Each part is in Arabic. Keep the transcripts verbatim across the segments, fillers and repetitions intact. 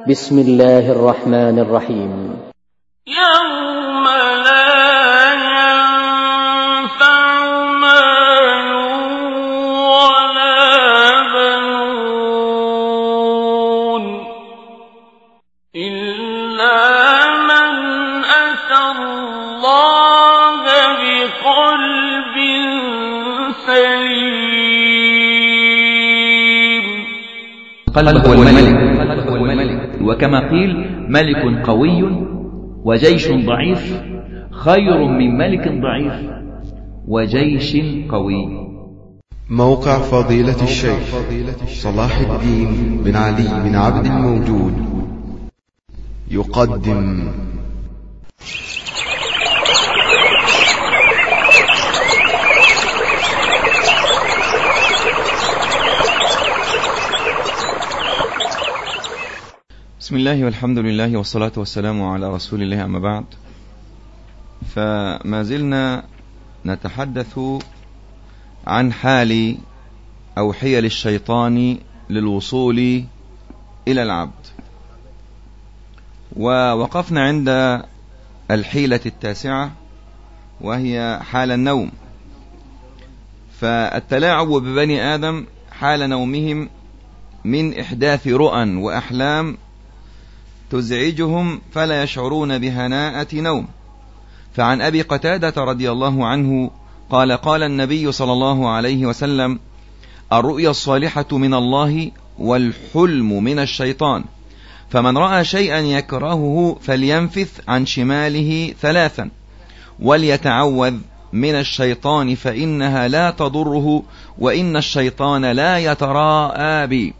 بسم الله الرحمن الرحيم. يوم لا ينفع مال ولا بنون إلا من أتى الله بقلب سليم. قلب هو الملك، وكما قيل ملك قوي وجيش ضعيف خير من ملك ضعيف وجيش قوي. موقع فضيلة الشيخ صلاح الدين بن علي بن عبد الموجود يقدم بسم الله والحمد لله والصلاة والسلام على رسول الله، أما بعد، فما زلنا نتحدث عن حال أو حيل الشيطان للوصول إلى العبد، ووقفنا عند الحيلة التاسعة وهي حال النوم. فالتلاعب ببني آدم حال نومهم من إحداث رؤى وأحلام تزعجهم فلا يشعرون بهناءة نوم. فعن أبي قتادة رضي الله عنه قال قال النبي صلى الله عليه وسلم: الرؤيا الصالحة من الله والحلم من الشيطان، فمن رأى شيئا يكرهه فلينفث عن شماله ثلاثا وليتعوذ من الشيطان فإنها لا تضره وإن الشيطان لا يتراءى بي.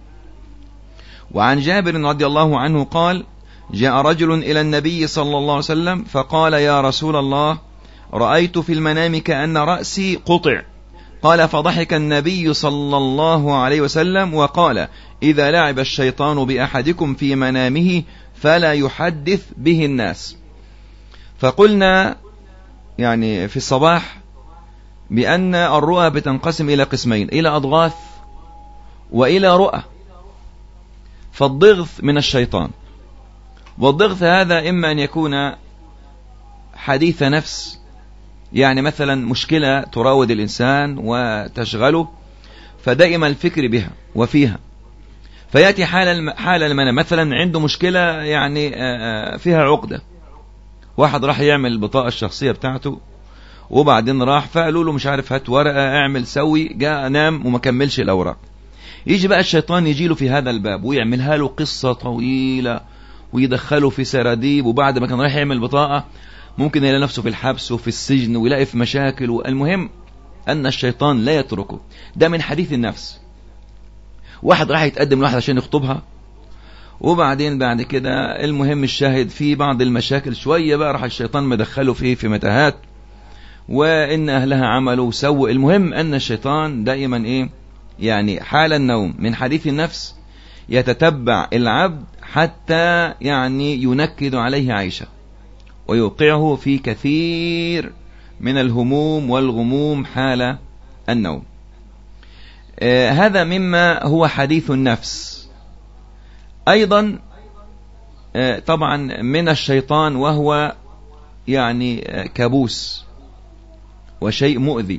وعن جابر رضي الله عنه قال: جاء رجل إلى النبي صلى الله عليه وسلم فقال: يا رسول الله، رأيت في المنام كأن رأسي قطع. قال: فضحك النبي صلى الله عليه وسلم وقال: إذا لعب الشيطان بأحدكم في منامه فلا يحدث به الناس. فقلنا يعني في الصباح بأن الرؤى بتنقسم إلى قسمين، إلى أضغاث وإلى رؤى. فالضغث من الشيطان، والضغث هذا إما أن يكون حديث نفس، يعني مثلا مشكلة تراود الإنسان وتشغله فدائما الفكر بها وفيها، فيأتي حال حال المنام مثلا عنده مشكلة يعني فيها عقدة. واحد راح يعمل البطاقة الشخصية بتاعته وبعدين راح فقالوا له مش عارف هات ورقة اعمل سوي، جاء نام وما كملش الأوراق. يجي بقى الشيطان يجيله في هذا الباب ويعملها له قصة طويلة ويدخله في سراديب، وبعد ما كان رايح يعمل بطاقة ممكن يلاقي نفسه في الحبس وفي السجن ويلاقي في مشاكل. المهم أن الشيطان لا يتركه. ده من حديث النفس. واحد راح يتقدم لواحد عشان يخطبها، وبعدين بعد كده المهم الشاهد في بعض المشاكل شوية بقى راح الشيطان مدخله فيه في متاهات، وإن أهلها عملوا وسووا. المهم أن الشيطان دائما إيه يعني حال النوم من حديث النفس يتتبع العبد حتى يعني ينكد عليه عيشه ويوقعه في كثير من الهموم والغموم حال النوم. آه هذا مما هو حديث النفس. أيضا آه طبعا من الشيطان، وهو يعني آه كابوس وشيء مؤذي.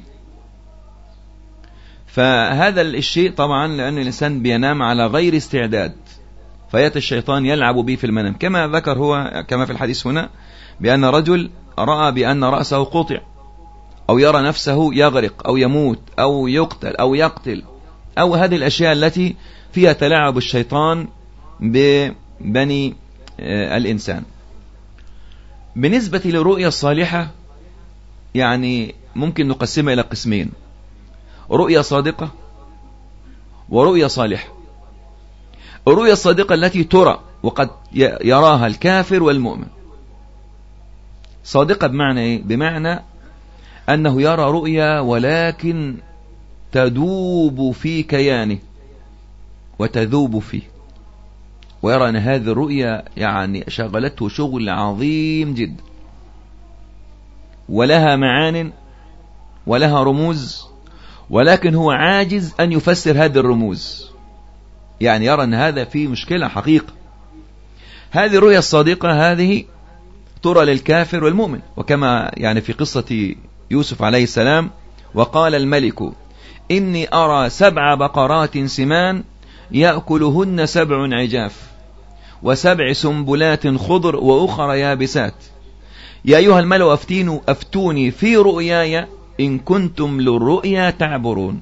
فهذا الشيء طبعا لأن الإنسان بينام على غير استعداد، فيأتي الشيطان يلعب به في المنام، كما ذكر هو كما في الحديث هنا بأن رجل رأى بأن رأسه قطع، أو يرى نفسه يغرق أو يموت أو يقتل أو يقتل، أو هذه الأشياء التي فيها تلاعب الشيطان ببني الإنسان. بالنسبة للرؤيا الصالحة يعني ممكن نقسمها إلى قسمين: رؤيا صادقة ورؤيا صالحة. الرؤيا الصادقة التي ترى وقد يراها الكافر والمؤمن. صادقة بمعنى إيه؟ بمعنى أنه يرى رؤيا ولكن تدوب في كيانه وتذوب فيه، ويرى أن هذه الرؤيا يعني شغلته شغل عظيم جدا، ولها معان ولها رموز، ولكن هو عاجز أن يفسر هذه الرموز. يعني يرى أن هذا فيه مشكلة حقيقة. هذه الرؤيا الصادقة هذه ترى للكافر والمؤمن، وكما يعني في قصة يوسف عليه السلام: وقال الملك إني أرى سبع بقرات سمان يأكلهن سبع عجاف وسبع سنبلات خضر وأخرى يابسات يا أيها الملأ أفتوني في رؤياي إن كنتم للرؤيا تعبرون.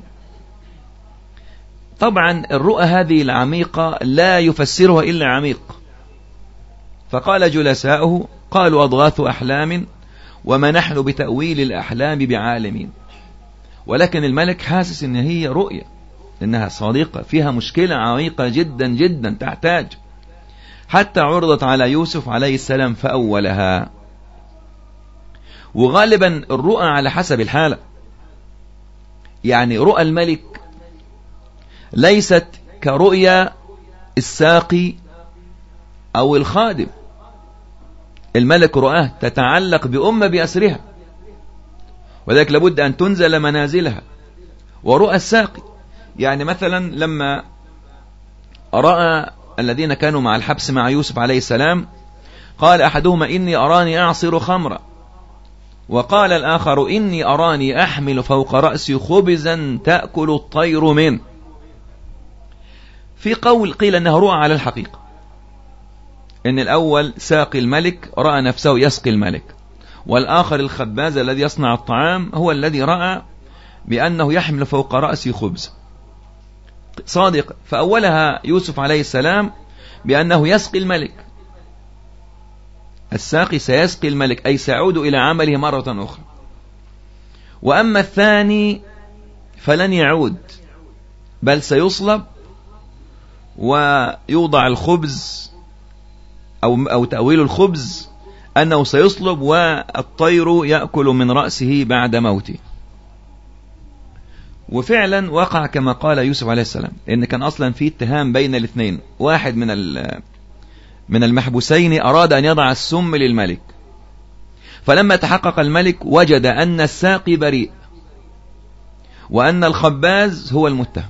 طبعا الرؤى هذه العميقة لا يفسرها إلا عميق، فقال جلساؤه قالوا أضغاث أحلام وما نحن بتأويل الأحلام بعالمين. ولكن الملك حاسس إن هي رؤية، إنها صادقة فيها مشكلة عميقة جدا جدا تحتاج، حتى عرضت على يوسف عليه السلام فأولها. وغالبا الرؤى على حسب الحالة، يعني رؤى الملك ليست كرؤيا الساقي أو الخادم. الملك رؤاه تتعلق بأمة بأسرها، وذلك لابد أن تنزل منازلها. ورؤى الساقي يعني مثلا لما رأى الذين كانوا مع الحبس مع يوسف عليه السلام قال أحدهما إني أراني أعصر خمرا، وقال الآخر إني أراني أحمل فوق رأسي خبزا تأكل الطير منه. في قول قيل أنها رؤى على الحقيقة، إن الأول ساقي الملك رأى نفسه يسقي الملك، والآخر الخباز الذي يصنع الطعام هو الذي رأى بأنه يحمل فوق رأسه خبز. صادق. فأولها يوسف عليه السلام بأنه يسقي الملك، الساقي سيسقي الملك أي سيعود إلى عمله مرة أخرى. وأما الثاني فلن يعود، بل سيصلب ويوضع الخبز أو, أو تأويل الخبز أنه سيصلب والطير يأكل من رأسه بعد موته. وفعلا وقع كما قال يوسف عليه السلام، إن كان أصلا في اتهام بين الاثنين. واحد من من المحبوسين أراد أن يضع السم للملك، فلما تحقق الملك وجد أن الساقي بريء وأن الخباز هو المتهم،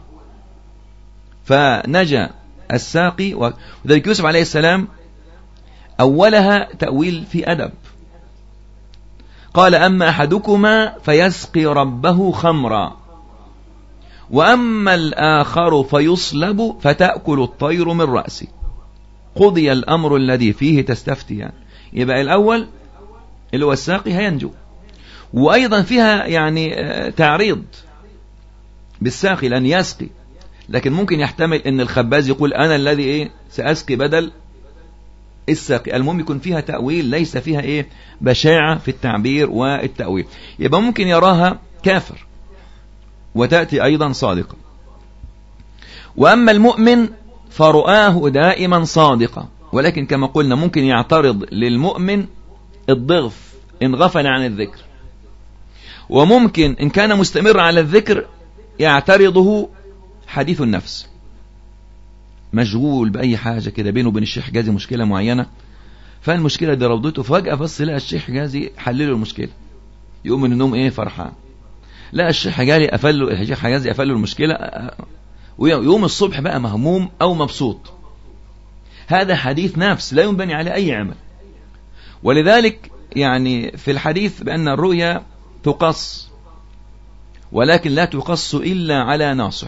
فنجا الساقي. وذلك يوسف عليه السلام أولها تأويل في أدب، قال أما أحدكما فيسقي ربه خمرا وأما الآخر فيصلب فتأكل الطير من رأسه قضي الأمر الذي فيه تستفتيان. يبقى الأول اللي هو الساقي هينجو، وأيضا فيها يعني تعريض بالساقي لأن يسقي، لكن ممكن يحتمل أن الخباز يقول أنا الذي إيه سأسقي بدل الساقي. المهم يكون فيها تأويل ليس فيها إيه بشاعة في التعبير والتأويل. يبقى ممكن يراها كافر وتأتي أيضا صادقة. وأما المؤمن فرؤاه دائما صادقة، ولكن كما قلنا ممكن يعترض للمؤمن الضغف إن غفل عن الذكر، وممكن إن كان مستمر على الذكر يعترضه حديث النفس، مشغول بأي حاجة كده بينه وبين الشيخ حجازي مشكلة معينة، فالمشكلة دي رضيته، فجأة بس لقى الشيخ حجازي حلله المشكلة، يقوم من النوم إيه فرحان، لا الشيخ حجازي قفل له الشيخ حجازي قفل له المشكلة، ويوم الصبح بقى مهموم أو مبسوط. هذا حديث نفس لا ينبني عليه أي عمل. ولذلك يعني في الحديث بأن الرؤيا تقص، ولكن لا تقص إلا على ناصح.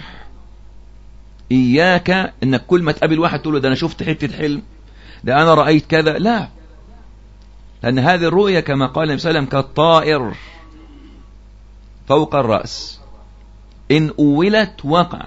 إياك إنك كل ما تقابل واحد تقول له ده أنا شفت حتة حلم، ده أنا رأيت كذا، لا، لأن هذه الرؤيا كما قال النبي صلى الله عليه وسلم كالطائر فوق الرأس إن أولت وقعت.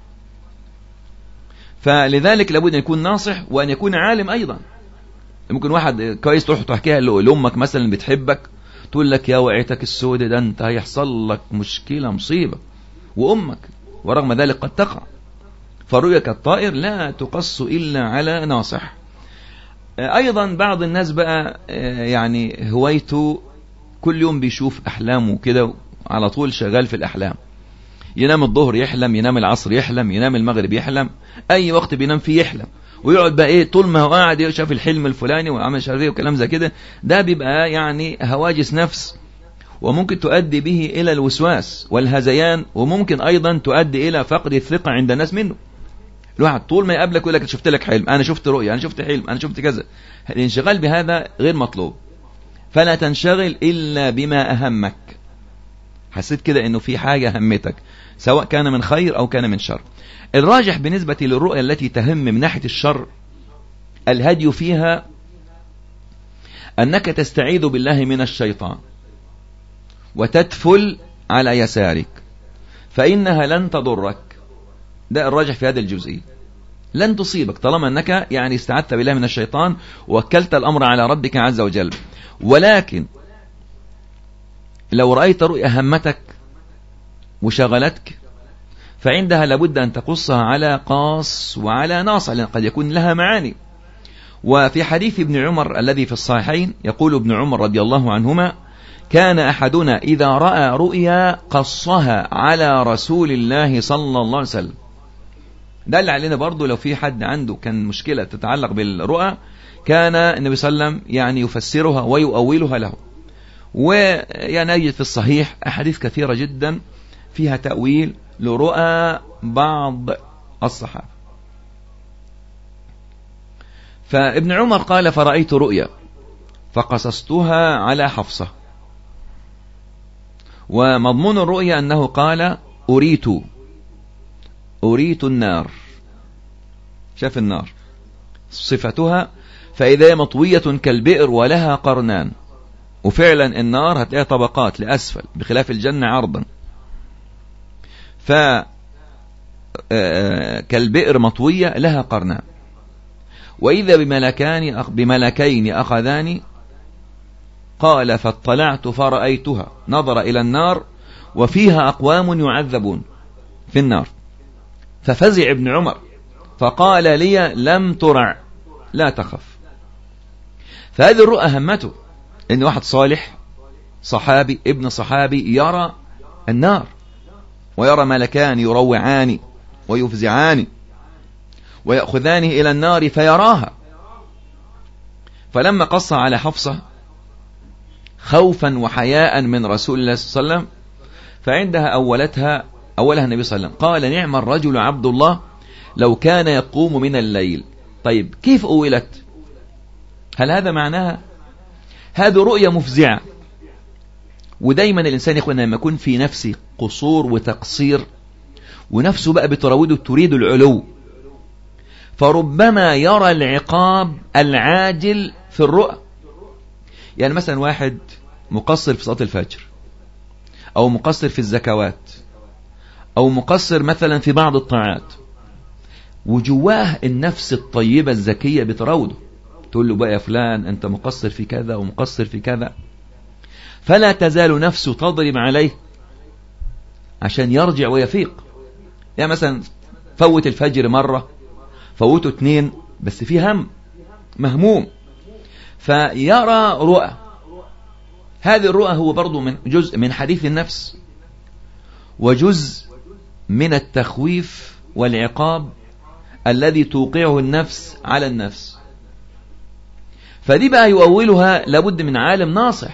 فلذلك لابد أن يكون ناصح وأن يكون عالم أيضا. ممكن واحد كويس تروح تحكيها لأمك مثلا بتحبك تقول لك يا وعيتك السود ده أنت هيحصل لك مشكلة مصيبة، وأمك ورغم ذلك قد تقع. فرؤيا كالطائر لا تقص إلا على ناصح. أيضا بعض الناس بقى يعني هوايته كل يوم بيشوف أحلامه كده على طول شغال في الأحلام، ينام الظهر يحلم، ينام العصر يحلم، ينام المغرب يحلم، أي وقت بينام فيه يحلم، ويقعد بقى إيه طول ما هو قاعد يشوف الحلم الفلاني وعمل شرير وكلام زي كده. ده بيبقى يعني هواجس نفس، وممكن تؤدي به إلى الوسواس والهذيان، وممكن أيضا تؤدي إلى فقد الثقة عند الناس منه. الواحد طول ما يقابلك يقول لك شفت لك حلم، أنا شفت رؤية، أنا شفت حلم، أنا شفت كذا. الانشغال بهذا غير مطلوب. فلا تنشغل إلا بما أهمك. حسيت كده إنه في حاجة همتك، سواء كان من خير أو كان من شر. الراجح بالنسبة للرؤية التي تهم من ناحية الشر، الهدي فيها أنك تستعيذ بالله من الشيطان وتتفل على يسارك، فإنها لن تضرك. ده الراجح في هذا الجزئية، لن تصيبك طالما أنك يعني استعذت بالله من الشيطان ووكلت الأمر على ربك عز وجل. ولكن لو رأيت رؤية همتك وشغلتك، فعندها لابد أن تقصها على قاص وعلى ناصع، لأن قد يكون لها معاني. وفي حديث ابن عمر الذي في الصحيحين يقول ابن عمر رضي الله عنهما: كان أحدنا إذا رأى رؤيا قصها على رسول الله صلى الله عليه وسلم. ده اللي علينا برضو، لو في حد عنده كان مشكلة تتعلق بالرؤى، كان النبي صلى الله عليه وسلم يعني يفسرها ويؤولها له. ويعني نجد في الصحيح أحاديث كثيرة جدا فيها تأويل لرؤى بعض الصحابة. فابن عمر قال: فرأيت رؤيا فقصصتها على حفصة. ومضمون الرؤيا أنه قال: أريت أريت النار، شاف النار صفتها، فإذا مطوية كالبئر ولها قرنان. وفعلا النار هتلاقيها طبقات لأسفل بخلاف الجنة عرضا. ف كالبئر مطوية لها قرنان. وإذا بملكان بملكين أخذاني، قال: فاطلعت فرأيتها، نظر إلى النار وفيها أقوام يعذبون في النار. ففزع ابن عمر فقال لي: لم ترع، لا تخف. فهذه الرؤى همته إن واحد صالح صحابي ابن صحابي يرى النار ويرى ملكان يروعان ويفزعان ويأخذانه إلى النار فيراها. فلما قص على حفصة خوفا وحياء من رسول الله صلى الله عليه وسلم، فعندها أولتها أولها النبي صلى الله عليه وسلم قال: نعم الرجل عبد الله لو كان يقوم من الليل. طيب كيف أولت؟ هل هذا معناها؟ هذه رؤية مفزعة. ودايما الإنسان يقول لما يكون في نفسه قصور وتقصير ونفسه بقى بتراوده تريد العلو، فربما يرى العقاب العاجل في الرؤى. يعني مثلا واحد مقصر في صلاة الفجر، أو مقصر في الزكوات، أو مقصر مثلا في بعض الطاعات، وجواه النفس الطيبة الزكية بتراوده تقول له بقى يا فلان أنت مقصر في كذا ومقصر في كذا، فلا تزال نفسه تضرب عليه عشان يرجع ويفيق. يعني مثلا فوت الفجر مرة، فوته اتنين، بس في هم مهموم، فيرى رؤى. هذه الرؤى هو برضو من جزء من حديث النفس، وجزء من التخويف والعقاب الذي توقعه النفس على النفس. فدي بقى يؤولها لابد من عالم ناصح.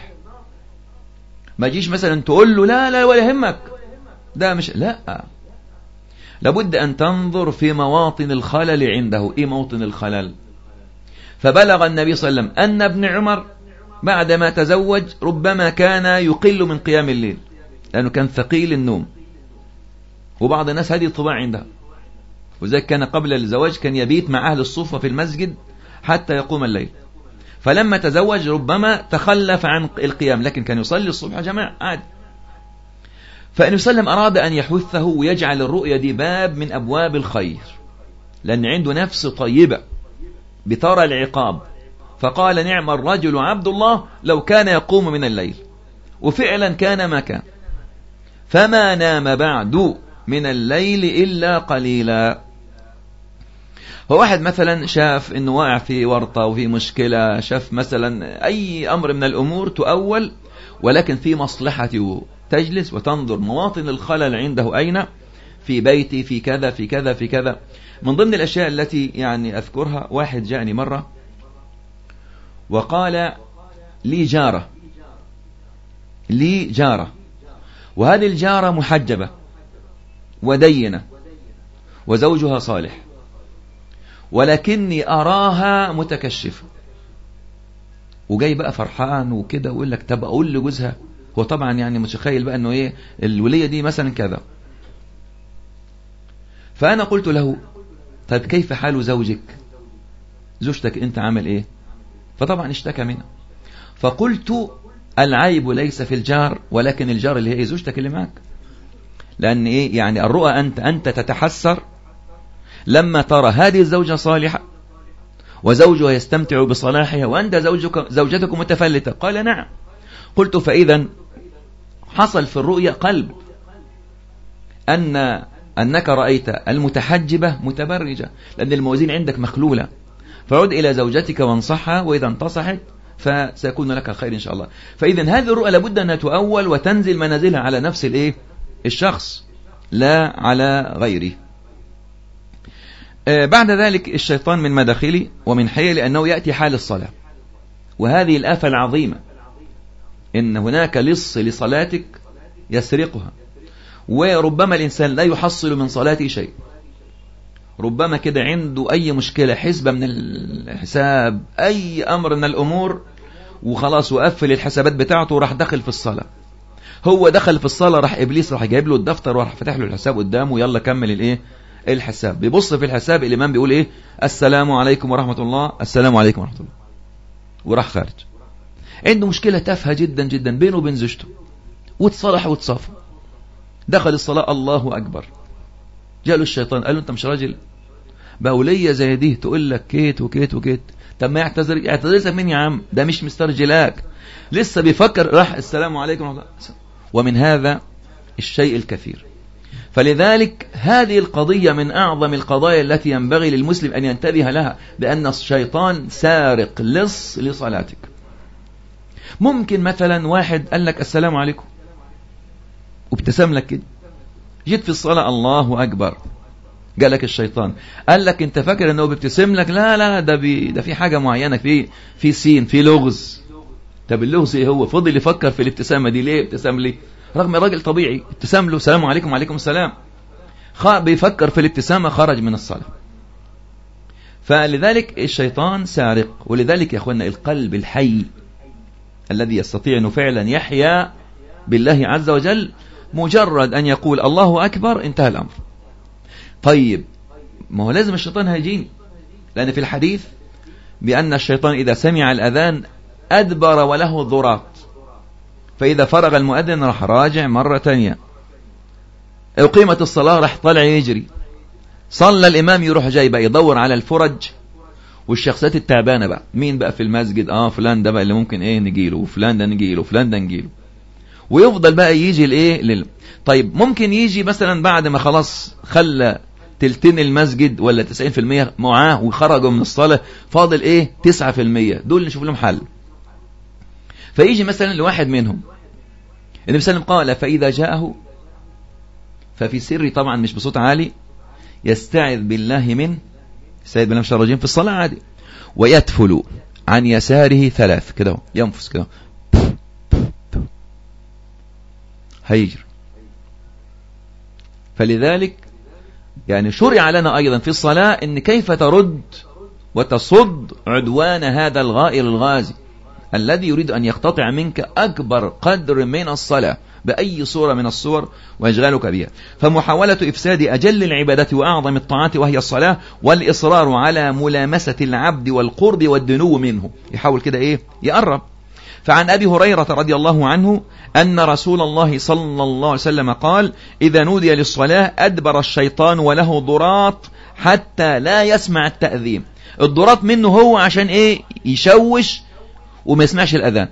ما جيش مثلا تقول له لا لا ولا يهمك، ده مش، لا، لابد أن تنظر في مواطن الخلل عنده. إيه موطن الخلل؟ فبلغ النبي صلى الله عليه وسلم أن ابن عمر بعدما تزوج ربما كان يقل من قيام الليل لأنه كان ثقيل النوم، وبعض الناس هذه الطباع عندها، وذلك كان قبل الزواج كان يبيت مع أهل الصفة في المسجد حتى يقوم الليل. فلما تزوج ربما تخلف عن القيام، لكن كان يصلي الصبح جماعة عادي. فالنبي صلى الله عليه وسلم أراد أن يحثه ويجعل الرؤية دي باب من أبواب الخير، لأن عنده نفس طيبة بترى العقاب. فقال: نعم الرجل عبد الله لو كان يقوم من الليل. وفعلا كان ما كان، فما نام بعد من الليل إلا قليلا. فواحد مثلا شاف انه واقع في ورطة وفي مشكلة، شاف مثلا أي أمر من الأمور تؤول، ولكن في مصلحته، تجلس وتنظر مواطن الخلل عنده أين، في بيتي، في كذا في كذا في كذا. من ضمن الأشياء التي يعني أذكرها، واحد جاءني مرة وقال لي جارة لي جارة وهذه الجارة محجبة ودينة وزوجها صالح، ولكني أراها متكشفة. وجاي بقى فرحان وكده ويقول لك طب أقول لجوزها، هو طبعا يعني متخيل بقى أنه إيه الولية دي مثلا كذا. فأنا قلت له طيب كيف حال زوجك، زوجتك أنت عامل إيه؟ فطبعا اشتكى منها. فقلت العيب ليس في الجار، ولكن الجار اللي هي زوجتك اللي معك. لأن إيه يعني الرؤى أنت أنت تتحسر لما ترى هذه الزوجة صالحة وزوجها يستمتع بصلاحها وأنت زوجك زوجتك متفلتة. قال نعم. قلت فإذا حصل في الرؤيا قلب أن أنك رأيت المتحجبة متبرجة، لأن الموازين عندك مخلولة. فعد إلى زوجتك وانصحها، وإذا انتصحت فسيكون لك الخير إن شاء الله. فإذا هذه الرؤى لابد أنها تؤول وتنزل منازلها على نفس الإيه الشخص لا على غيره. آه بعد ذلك الشيطان من مداخله ومن حيله لأنه يأتي حال الصلاة، وهذه الآفة العظيمة إن هناك لص لصلاتك يسرقها. وربما الإنسان لا يحصل من صلاته شيء، ربما كده عنده أي مشكلة، حسبة من الحساب، أي أمر من الأمور، وخلاص وقفل الحسابات بتاعته وراح دخل في الصلاة. هو دخل في الصلاة راح إبليس راح جايب له الدفتر وراح فتح له الحساب قدامه، يلا كمل الإيه الحساب. بيبص في الحساب الإمام بيقول إيه السلام عليكم ورحمة الله، السلام عليكم ورحمة الله، وراح خارج. عنده مشكلة تافهة جدا جدا بينه وبين زوجته، وتصالح وتصافى. دخل الصلاة الله أكبر، جاء له الشيطان قال له أنت مش راجل بأولية زي دي تقول لك كيت وكيت وكيت، طب ما يعتذر يعتذر لك مين يا عم، ده مش مسترجلاك، لسه بيفكر راح السلام عليكم ورحمة الله. ومن هذا الشيء الكثير. فلذلك هذه القضية من أعظم القضايا التي ينبغي للمسلم أن ينتبه لها، لأن الشيطان سارق لص لصلاتك. ممكن مثلا واحد قال لك السلام عليكم وابتسم لك كده، جيت في الصلاة الله أكبر، قال لك الشيطان قال لك انت فاكر انه بيبتسم لك، لا لا ده بي ده في حاجة معينة، في في سين في لغز. طب اللغز ايه هو؟ فضل يفكر في الابتسامة دي، ليه ابتسام لي رغم راجل طبيعي ابتسم له السلام عليكم وعليكم السلام، بيفكر في الابتسامة خرج من الصلاة. فلذلك الشيطان سارق. ولذلك يا اخوانا القلب الحي الذي يستطيع انه فعلا يحيا بالله عز وجل مجرد أن يقول الله أكبر انتهى الأمر. طيب ما هو لازم الشيطان هيجيني، لأن في الحديث بأن الشيطان إذا سمع الأذان أدبر وله ضراط، فإذا فرغ المؤذن راح راجع مرة تانية، أقيمت الصلاة راح طلع يجري، صلى الإمام يروح جاي بقى يدور على الفرج والشخصيات التعبانة بقى، مين بقى في المسجد، آه فلان ده بقى اللي ممكن إيه نجيله، وفلان ده نجيله، وفلان ده نجيله، ويفضل بقى يجي الايه لل... طيب ممكن يجي مثلا بعد ما خلاص خلى تلتين المسجد ولا تسعين في المية معاه وخرجوا من الصلاة، فاضل ايه تسعة في المية، دول نشوف لهم حل. فيجي مثلا لواحد منهم، النبي صلى الله عليه وسلم قال فإذا جاءه ففي سر، طبعا مش بصوت عالي، يستعذ بالله من سيد بالله من الشيطان الرجيم في الصلاة عادي، ويتفل عن يساره ثلاث كده، ينفس كده هيجري. فلذلك يعني شرع لنا أيضا في الصلاة إن كيف ترد وتصد عدوان هذا الغائر الغازي الذي يريد أن يقتطع منك أكبر قدر من الصلاة بأي صورة من الصور ويشغلك بها. فمحاولة إفساد أجل العبادات وأعظم الطاعات وهي الصلاة، والإصرار على ملامسة العبد والقرب والدنو منه، يحاول كده إيه يقرب. فعن أبي هريرة رضي الله عنه أن رسول الله صلى الله عليه وسلم قال إذا نودي للصلاة أدبر الشيطان وله ضراط حتى لا يسمع التأذين. الضراط منه هو عشان إيه يشوش وما يسمعش الأذان.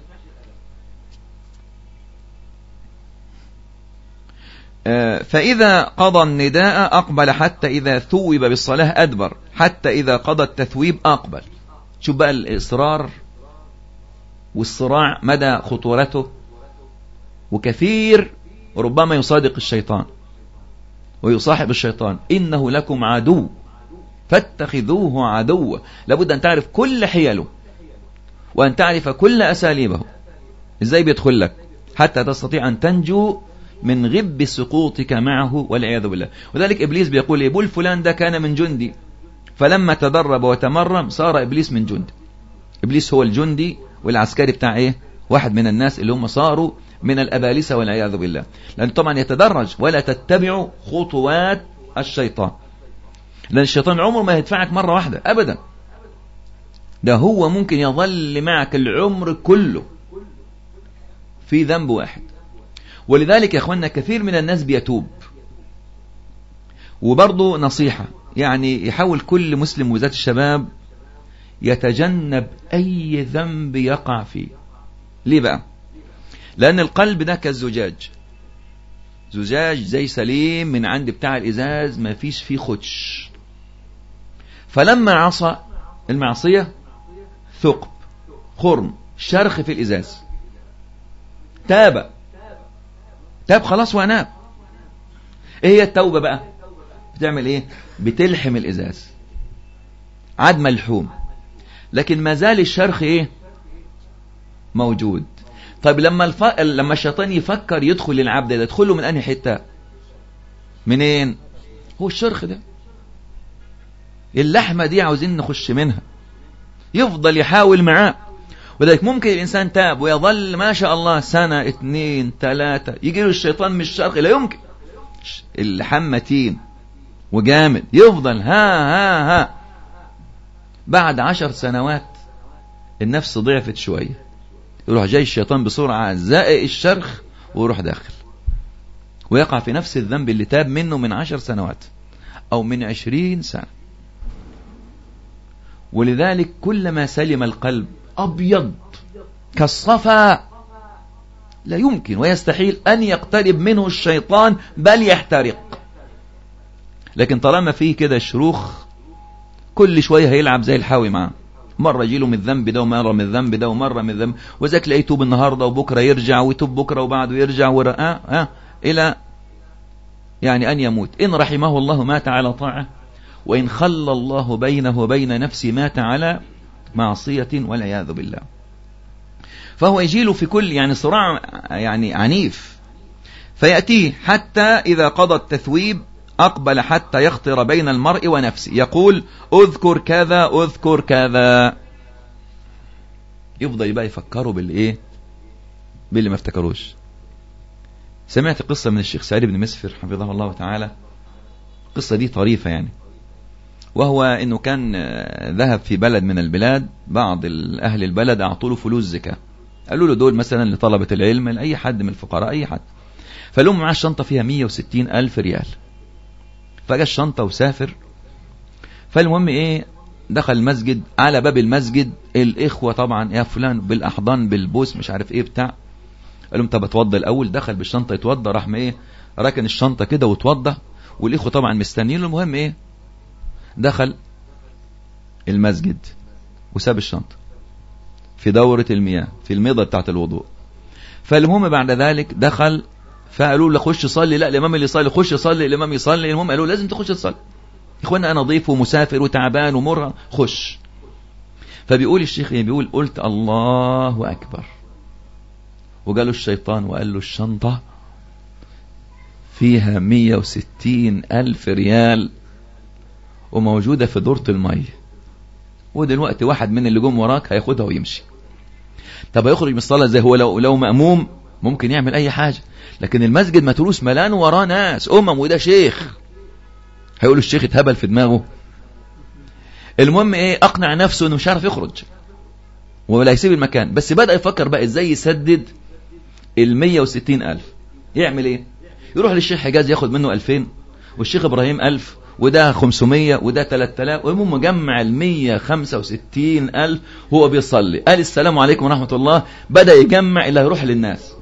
فإذا قضى النداء أقبل حتى إذا ثوب بالصلاة أدبر حتى إذا قضى التثويب أقبل. شوف بقى الإصرار والصراع مدى خطورته، وكثير ربما يصادق الشيطان ويصاحب الشيطان. إنه لكم عدو فاتخذوه عدوا. لابد أن تعرف كل حيله وأن تعرف كل أساليبه، إزاي بيدخل لك حتى تستطيع أن تنجو من غب سقوطك معه والعياذ بالله. وذلك إبليس بيقول إيه، بول فلان ده كان من جندي فلما تدرب وتمرن صار إبليس من جند. إبليس هو الجندي والعسكري بتاع إيه؟ واحد من الناس اللي هم صاروا من الأبالسة والعياذ بالله. لأن طبعا يتدرج، ولا تتبعوا خطوات الشيطان، لأن الشيطان عمره ما يدفعك مرة واحدة أبدا، ده هو ممكن يظل معك العمر كله في ذنب واحد. ولذلك يا أخوانا كثير من الناس بيتوب. وبرضه نصيحة، يعني يحاول كل مسلم وذات الشباب يتجنب أي ذنب يقع فيه. ليه بقى؟ لأن القلب ده كالزجاج، زجاج زي سليم من عند بتاع الإزاز ما فيش فيه خدش. فلما عصى المعصية ثقب، خرم، شرخ في الإزاز، تاب تاب خلاص وأناب. إيه هي التوبة بقى؟ بتعمل إيه؟ بتلحم الإزاز، عاد ملحوم، لكن ما زال الشرخ إيه؟ موجود. طيب لما الف... لما الشيطان يفكر يدخل للعبد ده، يدخله من أنهي حتة؟ منين؟ هو الشرخ ده، اللحمة دي عاوزين نخش منها، يفضل يحاول معاه. ولذلك ممكن الإنسان تاب ويظل ما شاء الله سنة اثنين ثلاثة، يجي له الشيطان من الشرخ، لا يمكن، اللحم متين وجامد، يفضل ها ها ها بعد عشر سنوات النفس ضعفت شوية، يروح جاي الشيطان بسرعة زائق الشرخ ويروح داخل ويقع في نفس الذنب اللي تاب منه من عشر سنوات أو من عشرين سنة. ولذلك كلما سلم القلب أبيض كالصفا لا يمكن ويستحيل أن يقترب منه الشيطان بل يحترق. لكن طالما فيه كده شروخ كل شوية هيلعب زي الحاوي معاه، مرة يجيله من الذنب ده ومرة من الذنب ده ومرة من الذنب، وذاك لا يتوب النهاردة وبكرة يرجع ويتوب بكرة وبعده يرجع ورقاء آه إلى يعني أن يموت. إن رحمه الله مات على طاعة، وإن خلى الله بينه وبين نفسه مات على معصية والعياذ بالله. فهو يجيله في كل يعني صراع يعني عنيف، فيأتيه حتى إذا قضى التثويب أقبل حتى يخطر بين المرء ونفسه، يقول أذكر كذا أذكر كذا، يفضل يبقى يفكروا بالإيه؟ باللي ما افتكروش. سمعت قصة من الشيخ سعيد بن مسفر حفظه الله تعالى، القصة دي طريفة يعني، وهو إنه كان ذهب في بلد من البلاد، بعض أهل البلد أعطوا له فلوس زكاة، قالوا له دول مثلا لطلبة العلم لأي حد من الفقراء أي حد، فلهم معاه الشنطة فيها مية وستين ألف ريال، فجاء الشنطة وسافر. فالمهم إيه، دخل المسجد، على باب المسجد الإخوة طبعا يا فلان بالأحضان بالبوس مش عارف إيه بتاع، قال لهم طب اتوضى الأول. دخل بالشنطة يتوضى، راح ما إيه ركن الشنطة كده وتوضى، والإخوة طبعا مستنيين. المهم إيه، دخل المسجد وساب الشنطة في دورة المياه في الميضة بتاعت الوضوء. فالمهم بعد ذلك دخل، فقالوا له خش صلي، لا الإمام اللي يصلي، خش صلي الإمام يصلي. المهم قالوا لازم تخش تصلي، إخوانا أنا ضيف ومسافر وتعبان ومرة، خش. فبيقول الشيخ إيه، بيقول قلت الله أكبر، وقالوا الشيطان وقال له الشنطة فيها مية وستين ألف ريال وموجودة في دورة المية، ودلوقتي واحد من اللي جم وراك هياخدها ويمشي. طب هيخرج من الصلاة زي هو لو, لو مأموم ممكن يعمل أي حاجة، لكن المسجد متروس ملان وراه ناس أمم، وده شيخ، هيقولوا الشيخ اتهبل في دماغه. المهم إيه، أقنع نفسه إنه مش عارف يخرج ولا يسيب المكان، بس بدأ يفكر بقى إزاي يسدد المية وستين ألف. يعمل إيه، يروح للشيخ حجاز ياخد منه ألفين، والشيخ إبراهيم ألف، وده خمسمية، وده ثلاثة آلاف، وهم مجمع المية خمسة وستين ألف. هو بيصلي قال السلام عليكم ورحمة الله، بدأ يجمع اللي هيروح للناس،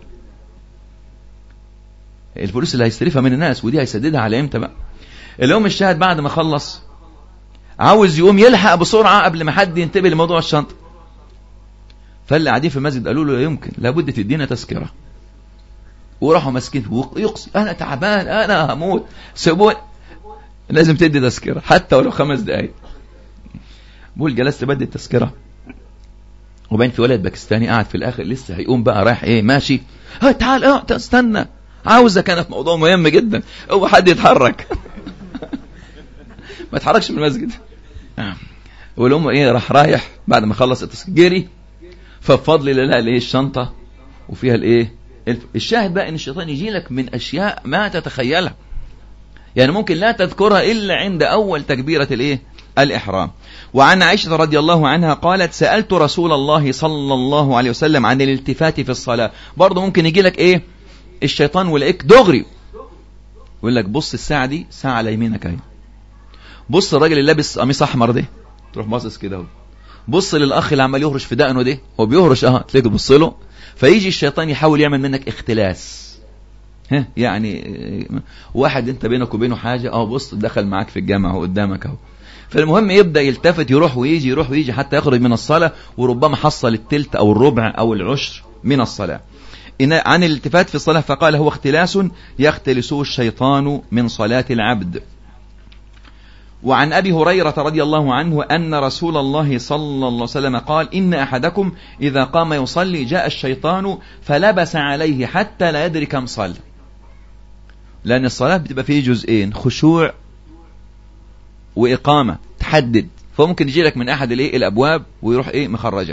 الفلوس اللي هيستلفها من الناس، ودي هيسددها على امتى بقى. اليوم الشاهد بعد ما خلص عاوز يقوم يلحق بسرعة قبل ما حد ينتبه لموضوع الشنطة، فاللي قاعدين في المسجد قالوا له لا يمكن، لابد تدينا تذكرة. وراحوا ماسكين ويقصي انا تعبان انا هموت سيبوني، لازم تدي تذكرة حتى ولو خمس دقايق. بقول جلست بدي التذكرة، وبين في ولد باكستاني قاعد في الاخر لسه هيقوم بقى رايح ايه ماشي، ها تعال اه استنى عاوزة، كانت موضوع مهم جدا، هو حد يتحرك ما تحركش من المسجد والأم إيه راح رايح بعد ما خلص التسجيل جري، فبفضل الله الإيه الشنطة وفيها الإيه الشاهد بقى إن الشيطان يجي لك من أشياء ما تتخيلها، يعني ممكن لا تذكرها إلا عند أول تكبيرة الإيه الإحرام. وعن عائشة رضي الله عنها قالت سألت رسول الله صلى الله عليه وسلم عن الالتفات في الصلاة. برضه ممكن يجي لك إيه الشيطان ولقيك دغري يقول لك بص الساعة دي ساعة على يمينك اهي، بص الراجل اللي لابس قميص احمر ده تروح باصص كده اهو، بص للاخ اللي عمال يهرش في دقنه ده هو بيهرش اه تلاقيه تبص له، فيجي الشيطان يحاول يعمل منك اختلاس. ها يعني واحد انت بينك وبينه حاجه اه بص دخل معاك في الجامعه اهو قدامك اهو، فالمهم يبدا يلتفت يروح ويجي يروح ويجي حتى يخرج من الصلاه، وربما حصل التلت او الربع او العشر من الصلاه. عن الالتفات في الصلاة فقال هو اختلاس يختلسه الشيطان من صلاة العبد. وعن أبي هريرة رضي الله عنه أن رسول الله صلى الله عليه وسلم قال إن أحدكم إذا قام يصلي جاء الشيطان فلبس عليه حتى لا يدري كم صلى، لأن الصلاة بتبقى فيه جزئين خشوع وإقامة تحدد، فممكن يجي لك من أحد الأبواب ويروح إيه مخرجك.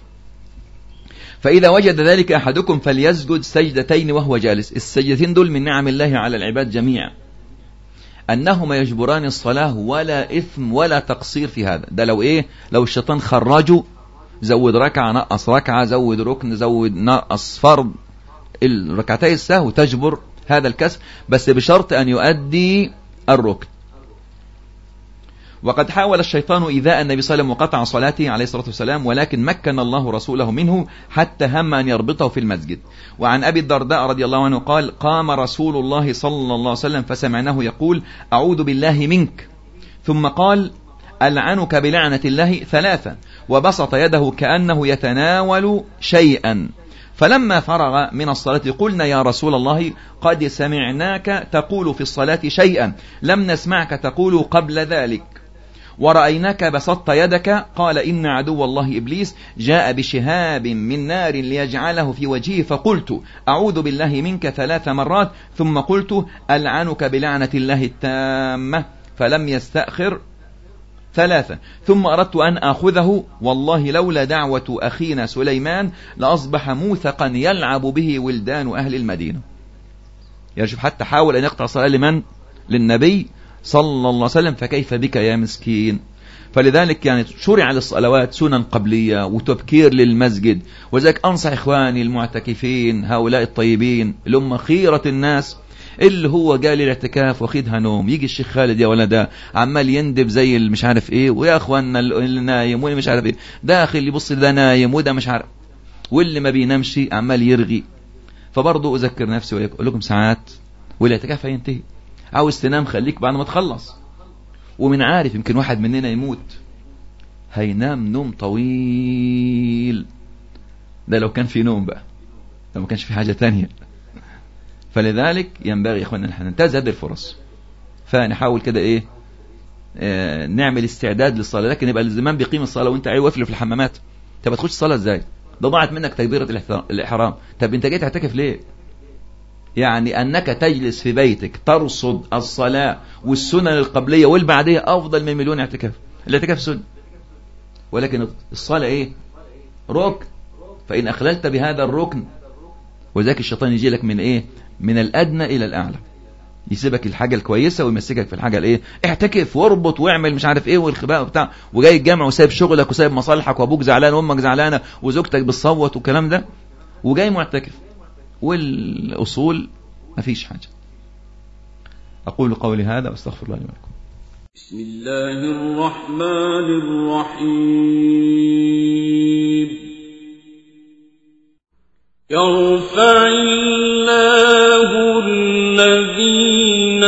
فإذا وجد ذلك أحدكم فليسجد سجدتين وهو جالس. السجدتين دول من نعم الله على العباد جميعا، أنهما يجبران الصلاة ولا إثم ولا تقصير في هذا. ده لو إيه لو الشيطان خرجه زود ركعة نقص ركعة زود ركن زود نقص فرض، الركعتين السهو تجبر هذا الكسر، بس بشرط أن يؤدي الركن. وقد حاول الشيطان إيذاء النبي صلى الله عليه وسلم وقطع صلاته عليه الصلاة والسلام، ولكن مكن الله رسوله منه حتى هم أن يربطه في المسجد. وعن أبي الدرداء رضي الله عنه قال قام رسول الله صلى الله عليه وسلم فسمعناه يقول أعوذ بالله منك، ثم قال ألعنك بلعنة الله ثلاثا، وبسط يده كأنه يتناول شيئا. فلما فرغ من الصلاة قلنا يا رسول الله قد سمعناك تقول في الصلاة شيئا لم نسمعك تقول قبل ذلك، ورأيناك بسطت يدك. قال إن عدو الله إبليس جاء بشهاب من نار ليجعله في وجهه، فقلت أعوذ بالله منك ثلاث مرات، ثم قلت ألعنك بلعنة الله التامة، فلم يستأخر ثلاثة، ثم أردت أن أخذه والله لولا دعوة أخينا سليمان لأصبح موثقا يلعب به ولدان أهل المدينة. يشوف حتى حاول أن يقطع صلاة لمن؟ للنبي صلى الله عليه وسلم، فكيف بك يا مسكين. فلذلك يعني شرع للصلوات سنن قبلية وتبكير للمسجد. وذلك أنصح إخواني المعتكفين هؤلاء الطيبين اللي هم خيرة الناس، اللي هو قال الاعتكاف واخدها نوم، يجي الشيخ خالد يا ولدا عمال يندب زي مش عارف ايه، ويا اخواننا اللي نايم واللي مش عارف ايه، داخل يبص ده نايم وده مش عارف، واللي ما بينامش عمال يرغي. فبرضه اذكر نفسي واقول لكم ساعات والاعتكاف هينتهي، عاوز تنام خليك بعد ما تخلص. ومن عارف يمكن واحد مننا يموت هينام نوم طويل، ده لو كان في نوم بقى، لو ما كانش في حاجة تانية. فلذلك ينبغي يا اخواننا نحن ننتهز هذه الفرص، فنحاول كده ايه آه نعمل استعداد للصلاة. لكن يبقى الزمان بيقيم الصلاة وانت عايز وافل في الحمامات، طب تخش الصلاة ازاي؟ ده ضاعت منك تكبيرة الإحرام. طب انت جاي تعتكف ليه؟ يعني أنك تجلس في بيتك ترصد الصلاة والسنن القبلية والبعدية أفضل من مليون اعتكاف. الاعتكاف سنة، ولكن الصلاة إيه؟ ركن. فإن أخللت بهذا الركن، وذاك الشيطان يجي لك من إيه؟ من الأدنى إلى الأعلى، يسيبك الحاجة الكويسة ويمسكك في الحاجة الإيه؟ اعتكف واربط واعمل مش عارف إيه والخباء وبتاع، وجاي الجامع وسايب شغلك وسايب مصالحك وأبوك زعلان وأمك زعلانة وزوجتك بتصوت والكلام ده، وجاي معتكف، والأصول ما فيش حاجة. أقول قولي هذا واستغفر الله لي ولكم. بسم الله الرحمن الرحيم. يرفع الله الذين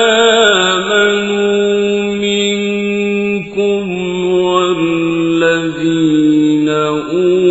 آمنوا منكم والذين أوتوا